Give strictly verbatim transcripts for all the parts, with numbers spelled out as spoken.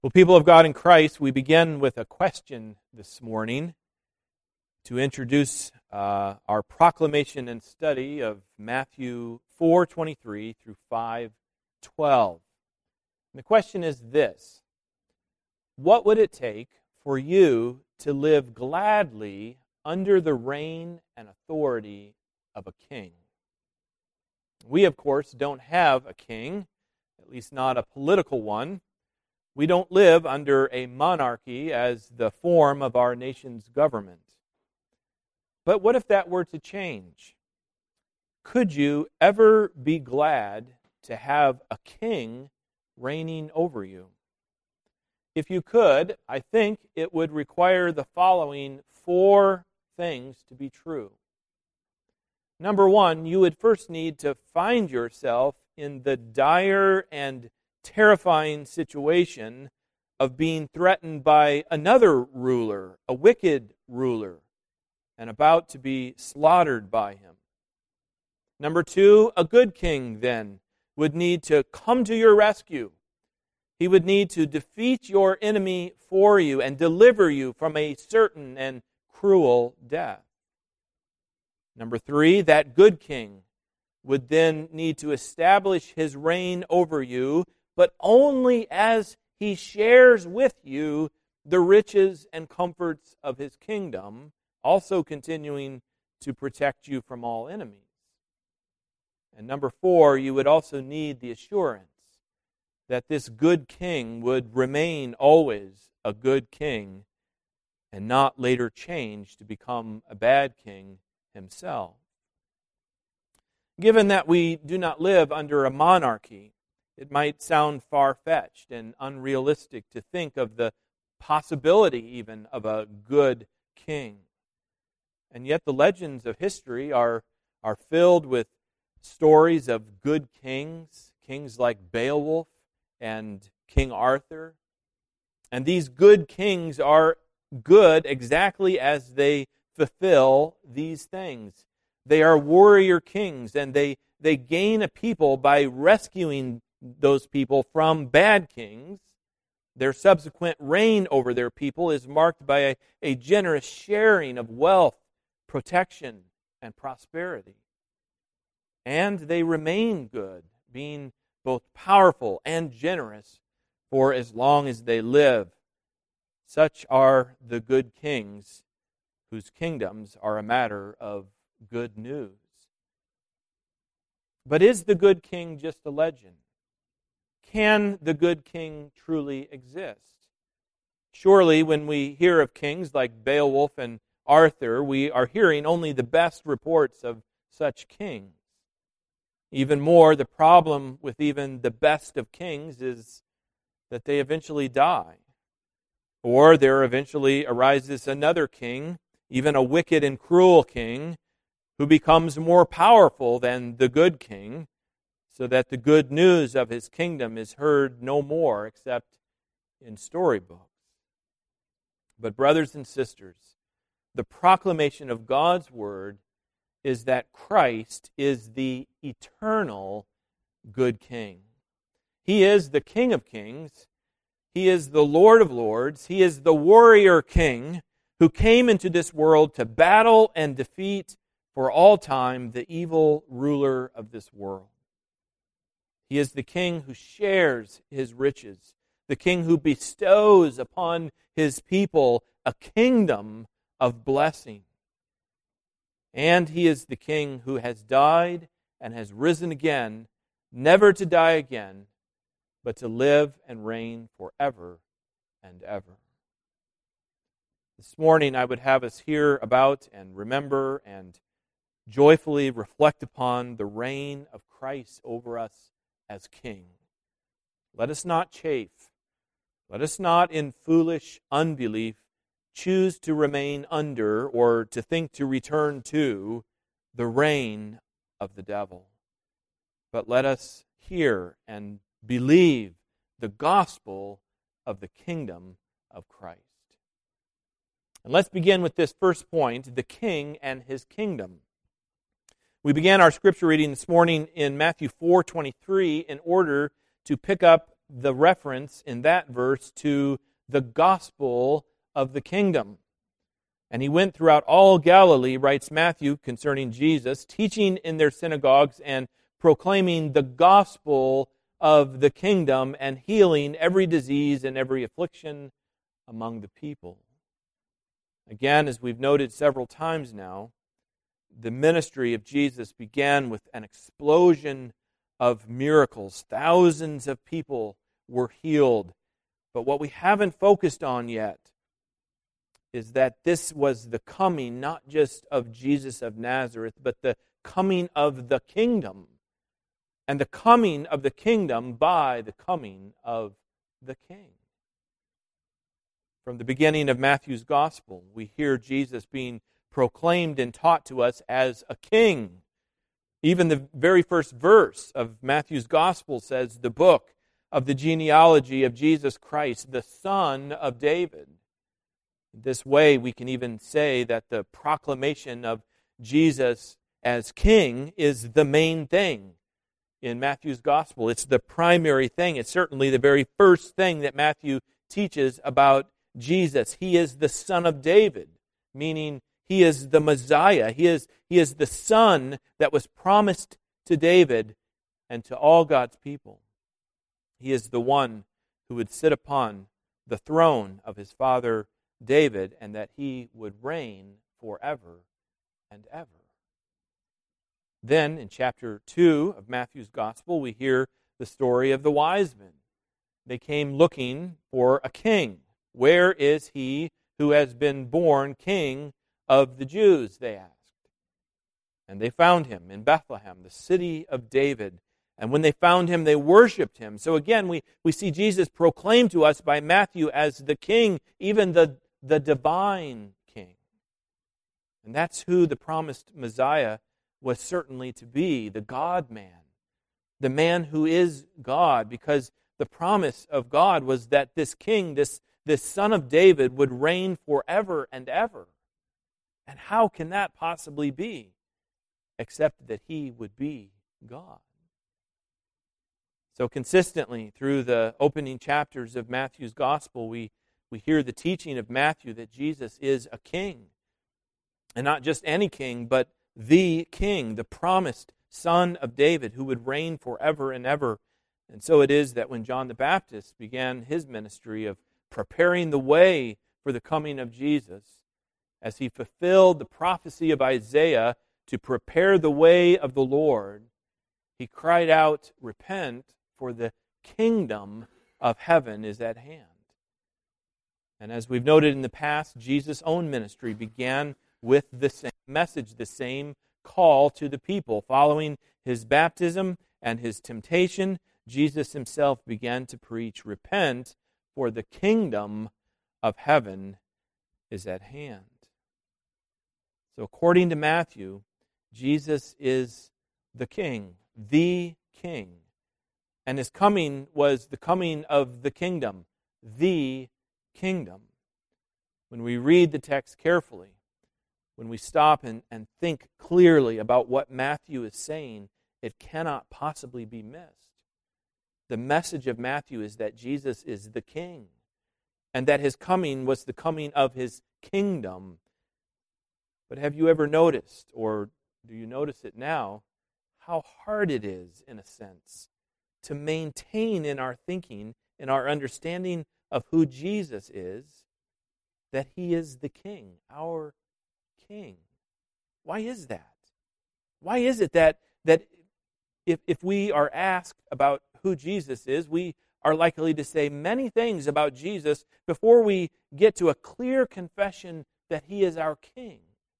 Well, people of God in Christ, we begin with a question this morning to introduce uh, our proclamation and study of Matthew four twenty-three through five twelve. And the question is this: what would it take for you to live gladly under the reign and authority of a king? We, of course, don't have a king, at least not a political one. We don't live under a monarchy as the form of our nation's government. But what if that were to change? Could you ever be glad to have a king reigning over you? If you could, I think it would require the following four things to be true. Number one, you would first need to find yourself in the dire and terrifying situation of being threatened by another ruler, a wicked ruler, and about to be slaughtered by him. Number two, a good king then would need to come to your rescue. He would need to defeat your enemy for you and deliver you from a certain and cruel death. Number three, that good king would then need to establish his reign over you, but only as he shares with you the riches and comforts of his kingdom, also continuing to protect you from all enemies. And number four, you would also need the assurance that this good king would remain always a good king and not later change to become a bad king himself. Given that we do not live under a monarchy, it might sound far-fetched and unrealistic to think of the possibility even of a good king. And yet the legends of history are, are filled with stories of good kings, kings like Beowulf and King Arthur. And these good kings are good exactly as they fulfill these things. They are warrior kings, and they, they gain a people by rescuing those people from bad kings. Their subsequent reign over their people is marked by a, a generous sharing of wealth, protection, and prosperity. And they remain good, being both powerful and generous for as long as they live. Such are the good kings whose kingdoms are a matter of good news. But is the good king just a legend? Can the good king truly exist? Surely, when we hear of kings like Beowulf and Arthur, we are hearing only the best reports of such kings. Even more, the problem with even the best of kings is that they eventually die. Or there eventually arises another king, even a wicked and cruel king, who becomes more powerful than the good king, so that the good news of his kingdom is heard no more except in storybooks. But brothers and sisters, the proclamation of God's word is that Christ is the eternal good king. He is the King of kings. He is the Lord of lords. He is the warrior king who came into this world to battle and defeat for all time the evil ruler of this world. He is the king who shares his riches, the king who bestows upon his people a kingdom of blessing. And he is the king who has died and has risen again, never to die again, but to live and reign forever and ever. This morning I would have us hear about and remember and joyfully reflect upon the reign of Christ over us as King. Let us not chafe. Let us not in foolish unbelief choose to remain under or to think to return to the reign of the devil. But let us hear and believe the gospel of the kingdom of Christ. And let's begin with this first point, the king and his kingdom. We began our scripture reading this morning in Matthew four twenty-three in order to pick up the reference in that verse to the gospel of the kingdom. And he went throughout all Galilee, writes Matthew concerning Jesus, teaching in their synagogues and proclaiming the gospel of the kingdom and healing every disease and every affliction among the people. Again, as we've noted several times now, the ministry of Jesus began with an explosion of miracles. Thousands of people were healed. But what we haven't focused on yet is that this was the coming not just of Jesus of Nazareth, but the coming of the kingdom. And the coming of the kingdom by the coming of the King. From the beginning of Matthew's gospel, we hear Jesus being proclaimed and taught to us as a king. Even the very first verse of Matthew's gospel says, the book of the genealogy of Jesus Christ, the son of David. This way, we can even say that the proclamation of Jesus as king is the main thing in Matthew's gospel. It's the primary thing. It's certainly the very first thing that Matthew teaches about Jesus. He is the son of David, meaning he is the Messiah. He is, he is the son that was promised to David and to all God's people. He is the one who would sit upon the throne of his father David, and that he would reign forever and ever. Then, in chapter two of Matthew's gospel, we hear the story of the wise men. They came looking for a king. Where is he who has been born king of the Jews, they asked. And they found him in Bethlehem, the city of David. And when they found him, they worshipped him. So again, we, we see Jesus proclaimed to us by Matthew as the king, even the, the divine king. And that's who the promised Messiah was certainly to be, the God-man, the man who is God, because the promise of God was that this king, this, this son of David, would reign forever and ever. And how can that possibly be, except that he would be God? So consistently through the opening chapters of Matthew's gospel, we, we hear the teaching of Matthew that Jesus is a king. And not just any king, but the king, the promised son of David who would reign forever and ever. And so it is that when John the Baptist began his ministry of preparing the way for the coming of Jesus, as he fulfilled the prophecy of Isaiah to prepare the way of the Lord, he cried out, "Repent, for the kingdom of heaven is at hand." And as we've noted in the past, Jesus' own ministry began with the same message, the same call to the people. Following his baptism and his temptation, Jesus himself began to preach, "Repent, for the kingdom of heaven is at hand." So according to Matthew, Jesus is the king, the king. And his coming was the coming of the kingdom, the kingdom. When we read the text carefully, when we stop and, and think clearly about what Matthew is saying, it cannot possibly be missed. The message of Matthew is that Jesus is the king, and that his coming was the coming of his kingdom. But have you ever noticed, or do you notice it now, how hard it is, in a sense, to maintain in our thinking, in our understanding of who Jesus is, that he is the king, our king? Why is that? Why is it that, that if, if we are asked about who Jesus is, we are likely to say many things about Jesus before we get to a clear confession that he is our king?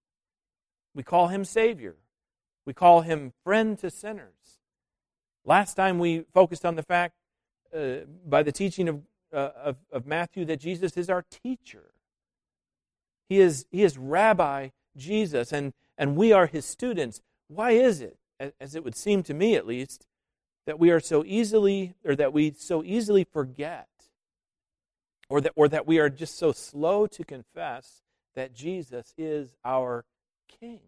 We call him Savior. We call him friend to sinners. Last time we focused on the fact, uh, by the teaching of, uh, of, of Matthew, that Jesus is our teacher. He is, he is Rabbi Jesus, and, and we are his students. Why is it, as it would seem to me at least, that we are so easily, or that we so easily forget, or that, or that we are just so slow to confess that Jesus is our king?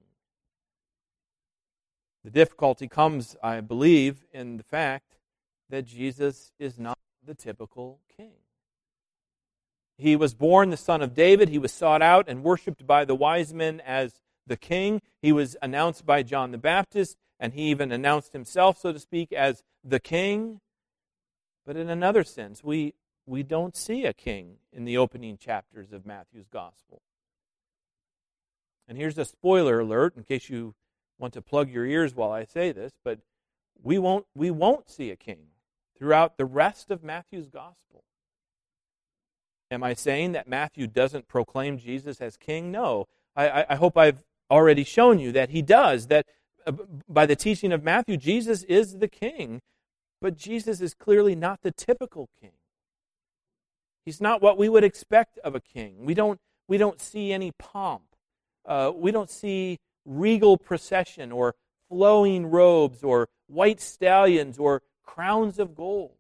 The difficulty comes, I believe, in the fact that Jesus is not the typical king. He was born the son of David. He was sought out and worshipped by the wise men as the king. He was announced by John the Baptist, and he even announced himself, so to speak, as the king. But in another sense, we, we don't see a king in the opening chapters of Matthew's gospel. And here's a spoiler alert, in case you want to plug your ears while I say this, but we won't, we won't see a king throughout the rest of Matthew's gospel. Am I saying that Matthew doesn't proclaim Jesus as king? No. I, I hope I've already shown you that he does, that by the teaching of Matthew, Jesus is the king, but Jesus is clearly not the typical king. He's not what we would expect of a king. We don't, we don't see any pomp. Uh, we don't see regal procession or flowing robes or white stallions or crowns of gold.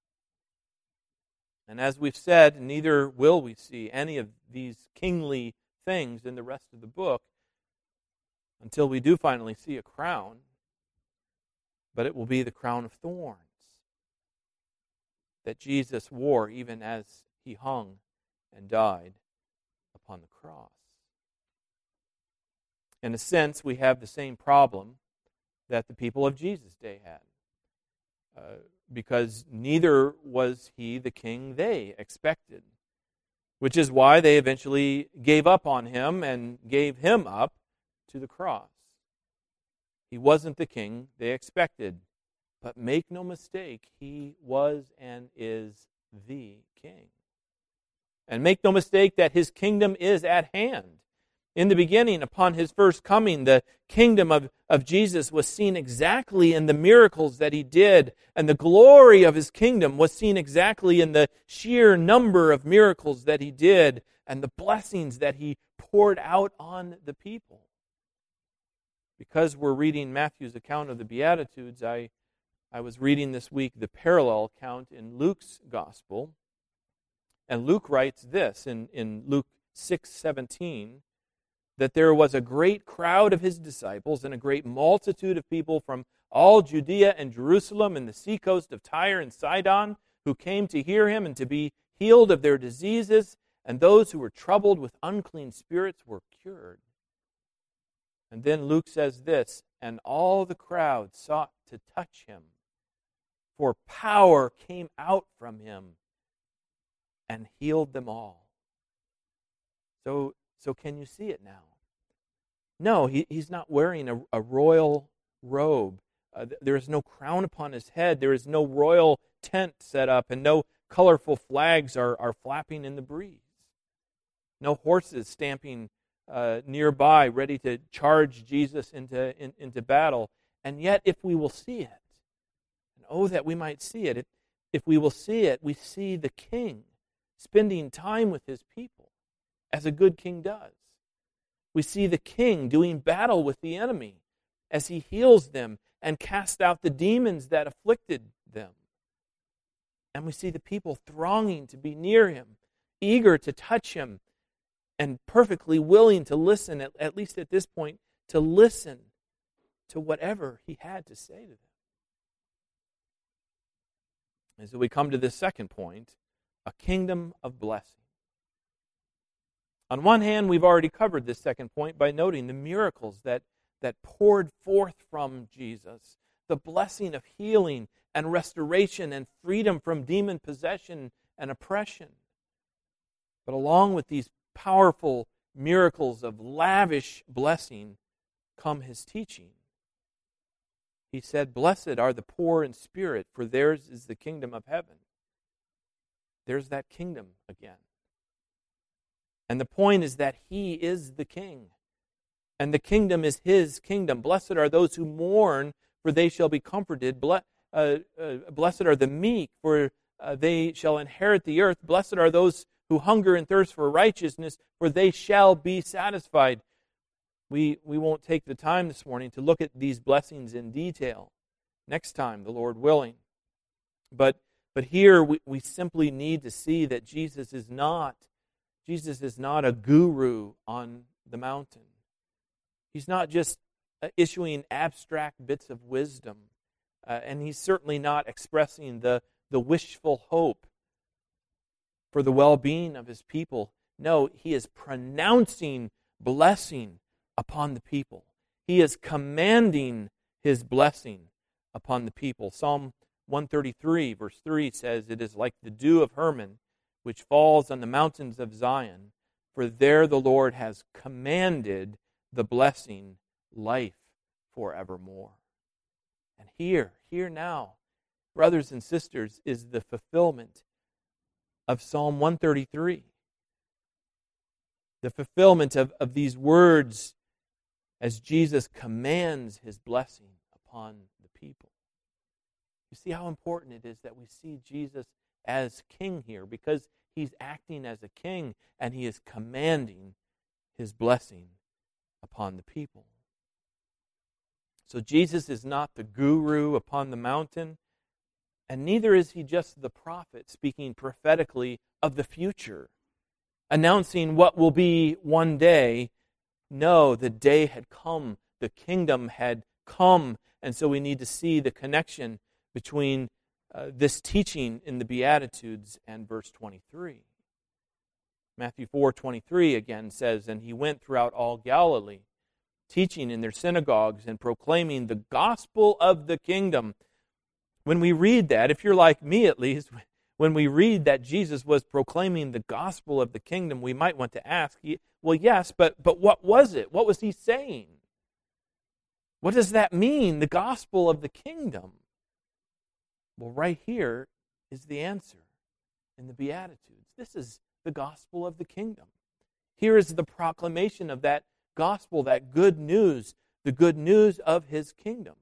And as we've said, neither will we see any of these kingly things in the rest of the book until we do finally see a crown, but it will be the crown of thorns that Jesus wore even as he hung and died upon the cross. In a sense, we have the same problem that the people of Jesus' day had, uh, because neither was he the king they expected, which is why they eventually gave up on him and gave him up to the cross. He wasn't the king they expected, but make no mistake, he was and is the king. And make no mistake that his kingdom is at hand. In the beginning, upon his first coming, the kingdom of, of Jesus was seen exactly in the miracles that he did, and the glory of his kingdom was seen exactly in the sheer number of miracles that he did, and the blessings that he poured out on the people. Because we're reading Matthew's account of the Beatitudes, I, I was reading this week the parallel account in Luke's gospel, and Luke writes this in, in Luke six seventeen, that there was a great crowd of his disciples and a great multitude of people from all Judea and Jerusalem and the seacoast of Tyre and Sidon who came to hear him and to be healed of their diseases, and those who were troubled with unclean spirits were cured. And then Luke says this, and all the crowd sought to touch him, for power came out from him and healed them all. So So can you see it now? No, he, he's not wearing a, a royal robe. Uh, there is no crown upon his head. There is no royal tent set up, and no colorful flags are, are flapping in the breeze. No horses stamping uh, nearby, ready to charge Jesus into, in, into battle. And yet, if we will see it, and oh, that we might see it, if, if we will see it, we see the king spending time with his people, as a good king does. We see the king doing battle with the enemy as he heals them and casts out the demons that afflicted them. And we see the people thronging to be near him, eager to touch him, and perfectly willing to listen, at, at least at this point, to listen to whatever he had to say to them. And so we come to this second point, a kingdom of blessing. On one hand, we've already covered this second point by noting the miracles that, that poured forth from Jesus, the blessing of healing and restoration and freedom from demon possession and oppression. But along with these powerful miracles of lavish blessing come his teaching. He said, "Blessed are the poor in spirit, for theirs is the kingdom of heaven." There's that kingdom again. And the point is that he is the king, and the kingdom is his kingdom. Blessed are those who mourn, for they shall be comforted. Ble- uh, uh, blessed are the meek, for uh, they shall inherit the earth. Blessed are those who hunger and thirst for righteousness, for they shall be satisfied. We, we won't take the time this morning to look at these blessings in detail. Next time, the Lord willing. But, but here we, we simply need to see that Jesus is not Jesus is not a guru on the mountain. He's not just issuing abstract bits of wisdom, uh, and he's certainly not expressing the, the wishful hope for the well-being of his people. No, he is pronouncing blessing upon the people. He is commanding his blessing upon the people. Psalm one thirty-three, verse three says, "It is like the dew of Hermon, which falls on the mountains of Zion, for there the Lord has commanded the blessing, life forevermore." And here, here now, brothers and sisters, is the fulfillment of Psalm one thirty-three. The fulfillment of, of these words as Jesus commands his blessing upon the people. You see how important it is that we see Jesus as king here, because he's acting as a king and he is commanding his blessing upon the people. So Jesus is not the guru upon the mountain, and neither is he just the prophet speaking prophetically of the future, announcing what will be one day. No, the day had come, the kingdom had come, and so we need to see the connection between uh, this teaching in the Beatitudes and verse twenty-three. Matthew four twenty-three again says, "And he went throughout all Galilee, teaching in their synagogues and proclaiming the gospel of the kingdom." When we read that, if you're like me at least, when we read that Jesus was proclaiming the gospel of the kingdom, we might want to ask, well, yes, but, but what was it? What was he saying? What does that mean, the gospel of the kingdom? Well, right here is the answer in the Beatitudes. This is the gospel of the kingdom. Here is the proclamation of that gospel, that good news, the good news of his kingdom.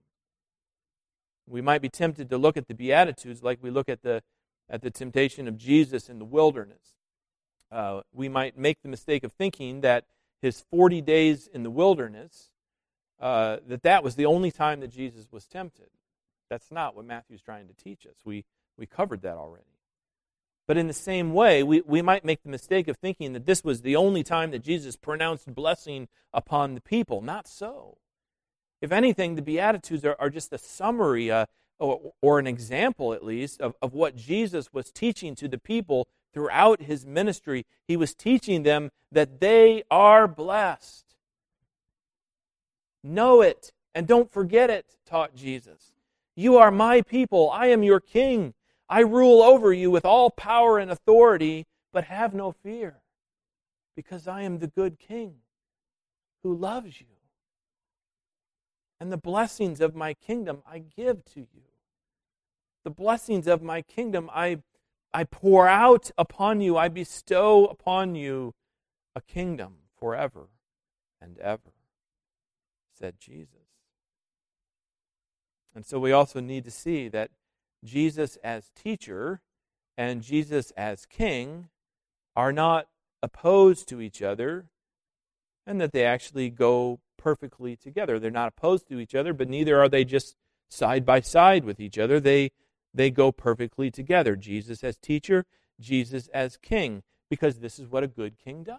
We might be tempted to look at the Beatitudes like we look at the at the temptation of Jesus in the wilderness. Uh, we might make the mistake of thinking that his forty days in the wilderness, uh, that that was the only time that Jesus was tempted. That's not what Matthew's trying to teach us. We we covered that already. But in the same way, we, we might make the mistake of thinking that this was the only time that Jesus pronounced blessing upon the people. Not so. If anything, the Beatitudes are, are just a summary, uh, or, or an example at least, of, of what Jesus was teaching to the people throughout his ministry. He was teaching them that they are blessed. Know it and don't forget it, taught Jesus. You are my people. I am your king. I rule over you with all power and authority, but have no fear, because I am the good king who loves you. And the blessings of my kingdom I give to you. The blessings of my kingdom I, I pour out upon you. I bestow upon you a kingdom forever and ever, said Jesus. And so we also need to see that Jesus as teacher and Jesus as king are not opposed to each other, and that they actually go perfectly together. They're not opposed to each other, but neither are they just side by side with each other. They, they go perfectly together. Jesus as teacher, Jesus as king, because this is what a good king does.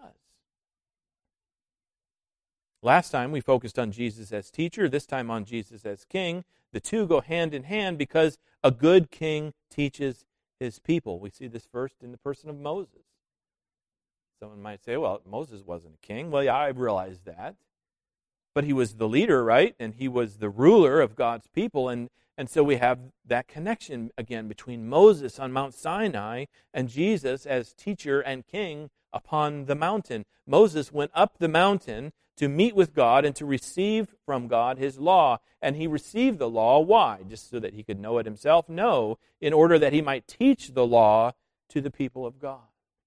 Last time we focused on Jesus as teacher, this time on Jesus as king. The two go hand in hand because a good king teaches his people. We see this first in the person of Moses. Someone might say, well, Moses wasn't a king. Well, yeah, I realize that. But he was the leader, right? And he was the ruler of God's people. And, and so we have that connection again between Moses on Mount Sinai and Jesus as teacher and king upon the mountain. Moses went up the mountain to meet with God and to receive from God his law. And he received the law. Why? Just so that he could know it himself? No, in order that he might teach the law to the people of God.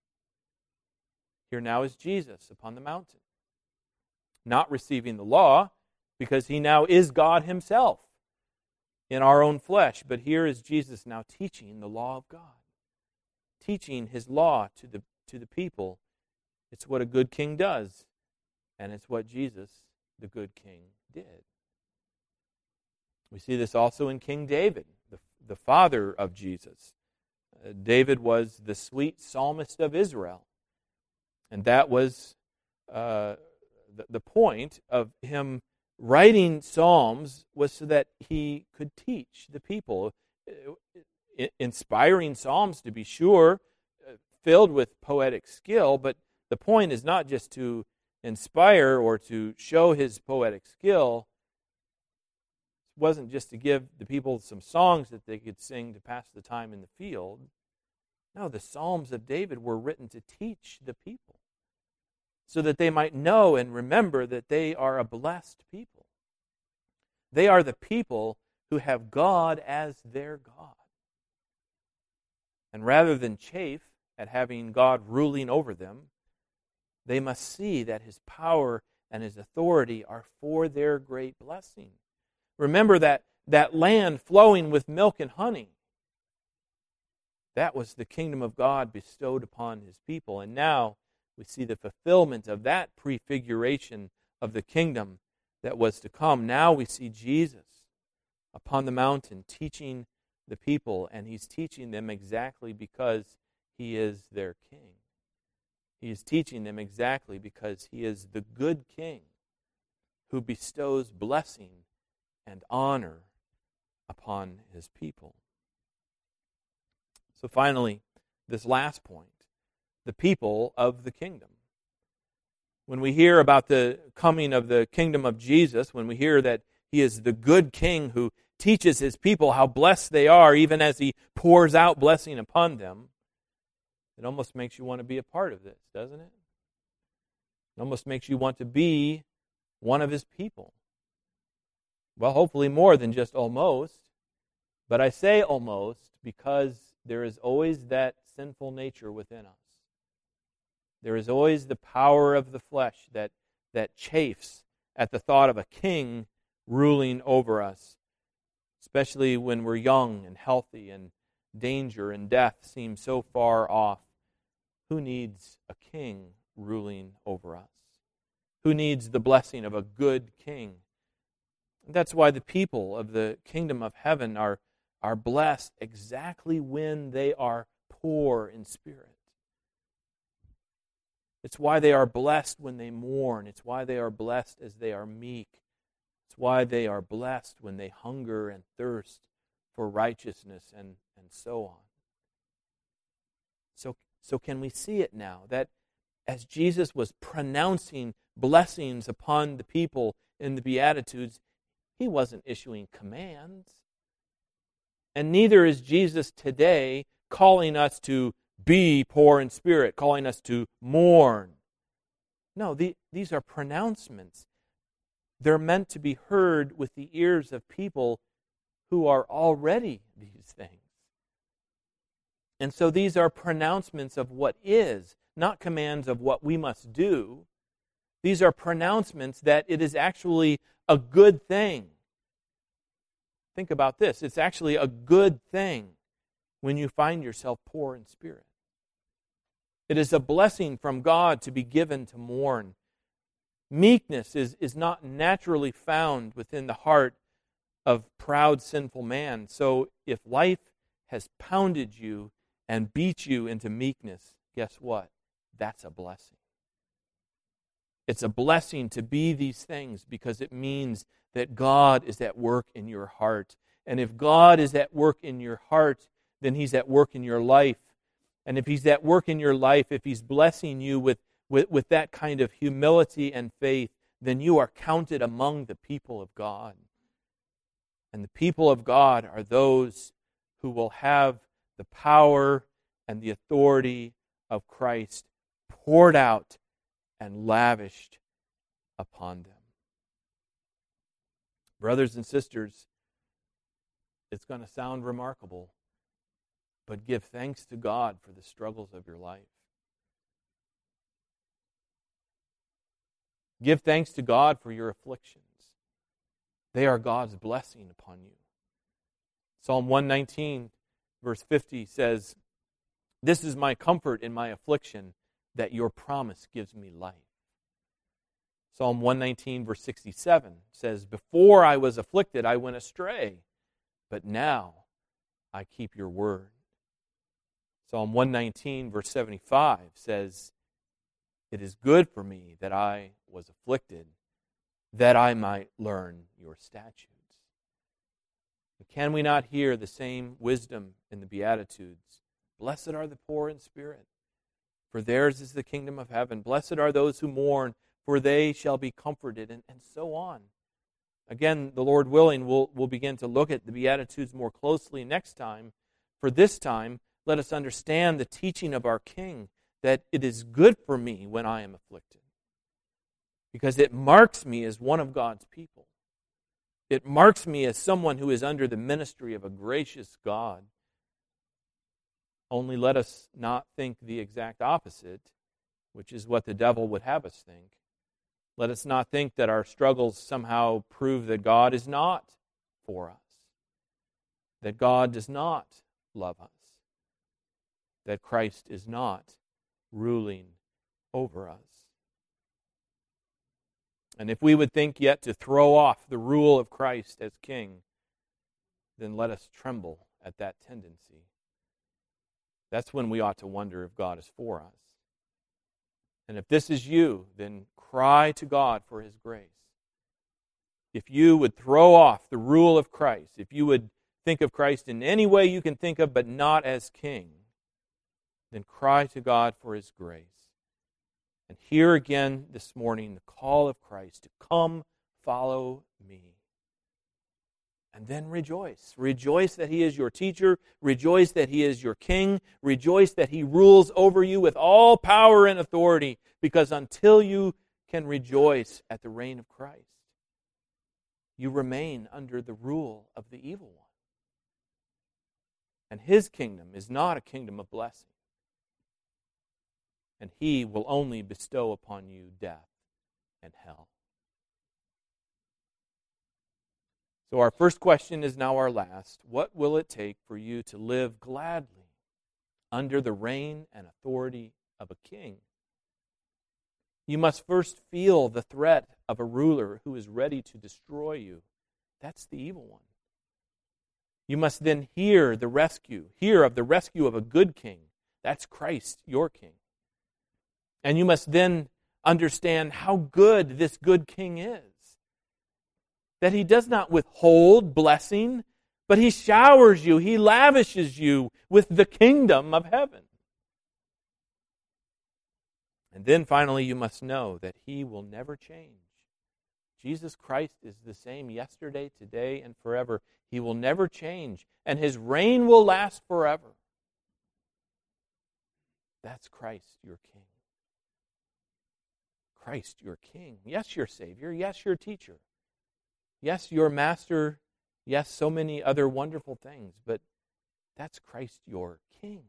Here now is Jesus upon the mountain, not receiving the law, because he now is God himself in our own flesh. But here is Jesus now teaching the law of God, teaching his law to the, to the people. It's what a good king does, and it's what Jesus, the good king, did. We see this also in King David, the, the father of Jesus. Uh, David was the sweet psalmist of Israel, and that was uh, the, the point of him writing psalms was so that he could teach the people. inspiring psalms, to be sure, filled with poetic skill, but the point is not just to inspire or to show his poetic skill. It wasn't just to give the people some songs that they could sing to pass the time in the field. No, the Psalms of David were written to teach the people so that they might know and remember that they are a blessed people. They are the people who have God as their God. And rather than chafe at having God ruling over them, they must see that his power and his authority are for their great blessing. Remember that, that land flowing with milk and honey. That was the kingdom of God bestowed upon his people. And now we see the fulfillment of that prefiguration of the kingdom that was to come. Now we see Jesus upon the mountain teaching the people, and he's teaching them exactly because he is their king. He is teaching them exactly because he is the good king who bestows blessing and honor upon his people. So finally, this last point, the people of the kingdom. When we hear about the coming of the kingdom of Jesus, when we hear that he is the good king who teaches his people how blessed they are, even as he pours out blessing upon them, it almost makes you want to be a part of this, doesn't it? It almost makes you want to be one of his people. Well, hopefully more than just almost. But I say almost because there is always that sinful nature within us. There is always the power of the flesh that, that chafes at the thought of a king ruling over us, especially when we're young and healthy and danger and death seem so far off. Who needs a king ruling over us? Who needs the blessing of a good king? That's why the people of the kingdom of heaven are, are blessed exactly when they are poor in spirit. It's why they are blessed when they mourn. It's why they are blessed as they are meek. It's why they are blessed when they hunger and thirst for righteousness and, and so on. So, so can we see it now that as Jesus was pronouncing blessings upon the people in the Beatitudes, he wasn't issuing commands. And neither is Jesus today calling us to be poor in spirit, calling us to mourn. No, the, these are pronouncements. They're meant to be heard with the ears of people who are already these things. And so these are pronouncements of what is, not commands of what we must do. These are pronouncements that it is actually a good thing. Think about this. It's actually a good thing when you find yourself poor in spirit. It is a blessing from God to be given to mourn. Meekness is, is not naturally found within the heart of proud, sinful man. So if life has pounded you and beat you into meekness, guess what? That's a blessing. It's a blessing to be these things because it means that God is at work in your heart. And if God is at work in your heart, then he's at work in your life. And if he's at work in your life, if he's blessing you with, with, with that kind of humility and faith, then you are counted among the people of God. And the people of God are those who will have the power and the authority of Christ poured out and lavished upon them. Brothers and sisters, it's going to sound remarkable, but give thanks to God for the struggles of your life. Give thanks to God for your afflictions. They are God's blessing upon you. Psalm one nineteen, verse fifty says, "This is my comfort in my affliction, that your promise gives me life." Psalm one nineteen, verse sixty-seven says, "Before I was afflicted, I went astray, but now I keep your word." Psalm one nineteen, verse seventy-five says, "It is good for me that I was afflicted, that I might learn your statutes." Can we not hear the same wisdom in the Beatitudes? Blessed are the poor in spirit, for theirs is the kingdom of heaven. Blessed are those who mourn, for they shall be comforted, and, and so on. Again, the Lord willing, we'll, we'll begin to look at the Beatitudes more closely next time. For this time, let us understand the teaching of our King, that it is good for me when I am afflicted, because it marks me as one of God's people. It marks me as someone who is under the ministry of a gracious God. Only let us not think the exact opposite, which is what the devil would have us think. Let us not think that our struggles somehow prove that God is not for us, that God does not love us, that Christ is not ruling over us. And if we would think yet to throw off the rule of Christ as King, then let us tremble at that tendency. That's when we ought to wonder if God is for us. And if this is you, then cry to God for His grace. If you would throw off the rule of Christ, if you would think of Christ in any way you can think of but not as King, then cry to God for His grace. And hear again this morning the call of Christ to come follow me. And then rejoice. Rejoice that He is your teacher. Rejoice that He is your King. Rejoice that He rules over you with all power and authority, because until you can rejoice at the reign of Christ, you remain under the rule of the evil one. And His kingdom is not a kingdom of blessing. And He will only bestow upon you death and hell. So our first question is now our last. What will it take for you to live gladly under the reign and authority of a king? You must first feel the threat of a ruler who is ready to destroy you. That's the evil one. You must then hear the rescue, hear of the rescue of a good king. That's Christ, your King. And you must then understand how good this good king is. That He does not withhold blessing, but He showers you, He lavishes you with the kingdom of heaven. And then finally you must know that He will never change. Jesus Christ is the same yesterday, today, and forever. He will never change, and His reign will last forever. That's Christ, your King. Christ, your King. Yes, your Savior. Yes, your teacher. Yes, your Master. Yes, so many other wonderful things. But that's Christ, your King.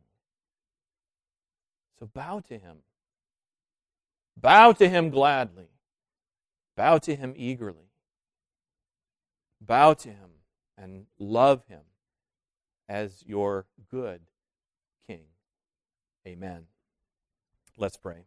So bow to Him. Bow to Him gladly. Bow to Him eagerly. Bow to Him and love Him as your good King. Amen. Let's pray.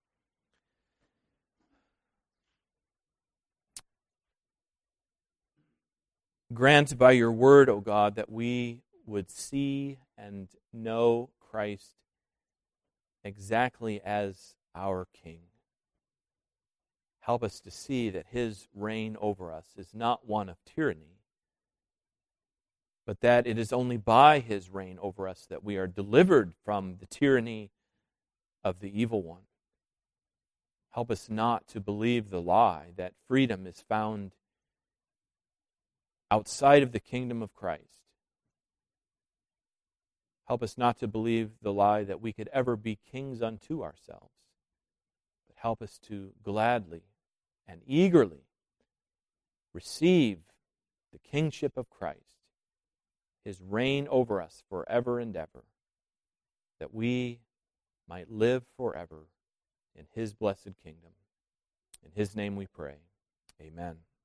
Grant by your word, O God, that we would see and know Christ exactly as our King. Help us to see that His reign over us is not one of tyranny, but that it is only by His reign over us that we are delivered from the tyranny of the evil one. Help us not to believe the lie that freedom is found outside of the kingdom of Christ. Help us not to believe the lie that we could ever be kings unto ourselves, but help us to gladly and eagerly receive the kingship of Christ, His reign over us forever and ever, that we might live forever in His blessed kingdom. In His name we pray. Amen.